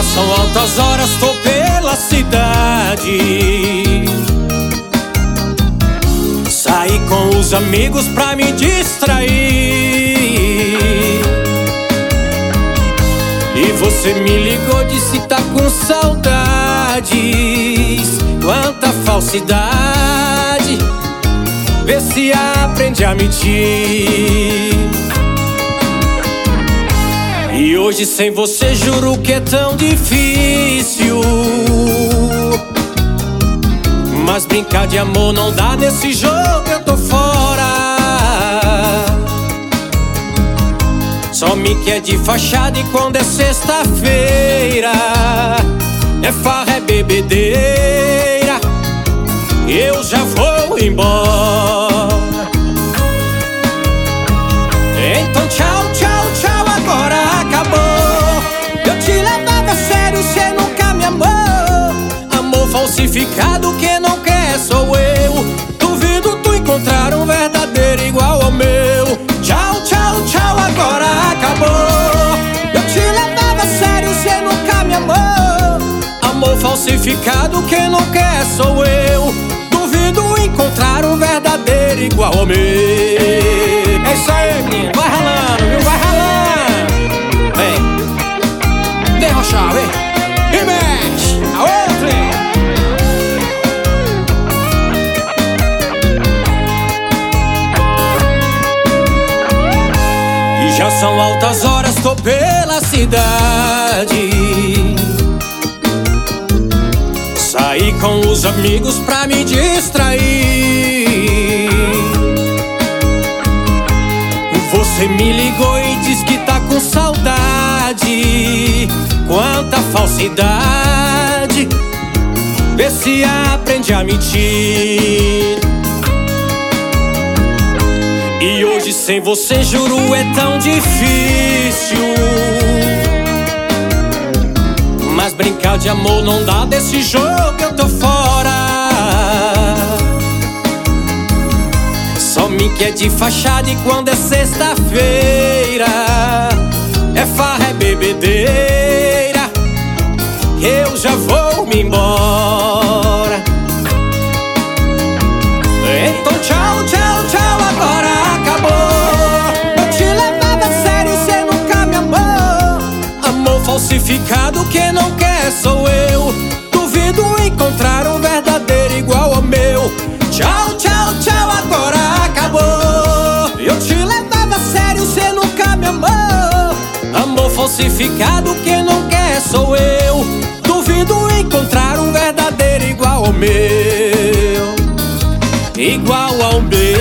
Já são altas horas, tô pela cidade. Saí com os amigos pra me distrair. E você me ligou, disse tá com saudades. Quanta falsidade, vê se aprende a mentir. E hoje sem você juro que é tão difícil. Mas brincar de amor não dá, nesse jogo eu tô fora. Só me quer de fachada e quando é sexta-feira é farra, é bebedeira, eu já vou embora. Então tchau, tchau, tchau, agora acabou. Eu te levava a sério, cê nunca me amou. Amor falsificado, quem não quer sou eu. Duvido tu encontrar um verdadeiro igual ao meu. Tchau, tchau, tchau, agora acabou. Eu te levava a sério, cê nunca me amou. Amor falsificado, quem não quer sou eu. Duvido encontrar um verdadeiro igual ao meu. É isso aí, menino, vai ralando, viu? Vai ralando. Vem, derrochar, vem. E mexe, a outra. E já são altas horas, tô pela cidade. Saí com os amigos pra me distrair. Você me ligou e diz que tá com saudade. Quanta falsidade, vê se aprende a mentir. E hoje sem você juro é tão difícil. Mas brincar de amor não dá, desse jogo eu tô fora. Só me quer de fachada e quando é sexta-feira é farra, é bebedeira, eu já vou me embora. Então tchau, tchau, tchau, agora acabou. Eu te levava a sério, cê nunca me amou. Amor falsificado, quem não quer sou eu. Duvido encontrar um verdadeiro igual ao meu. Tchau, tchau, tchau, agora acabou. Eu te levava a sério, cê nunca me amou. Amor falsificado, quem não quer sou eu. Duvido encontrar um verdadeiro igual ao meu. Igual ao meu.